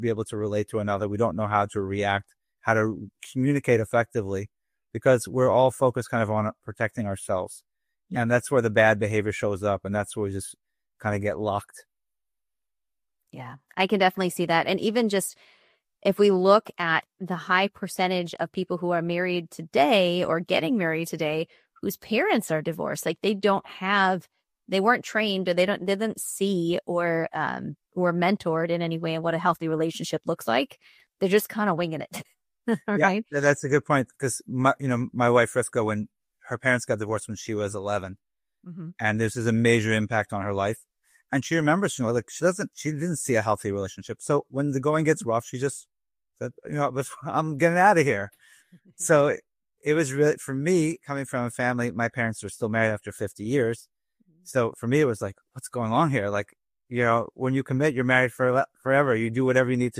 be able to relate to another. We don't know how to react, how to communicate effectively, because we're all focused kind of on protecting ourselves. And that's where the bad behavior shows up. And that's where we just kind of get locked. Yeah, I can definitely see that. And even just if we look at the high percentage of people who are married today or getting married today, whose parents are divorced, like they weren't trained, or they didn't see or mentored in any way in what a healthy relationship looks like. They're just kind of winging it. Right? Yeah, that's a good point. Because my wife Frisco, when her parents got divorced when she was 11, and this is a major impact on her life. And she remembers, like she didn't see a healthy relationship. So when the going gets rough, she just said, I'm getting out of here. So it was really, for me, coming from a family, my parents were still married after 50 years. So for me, it was like, what's going on here? Like, when you commit, you're married for forever. You do whatever you need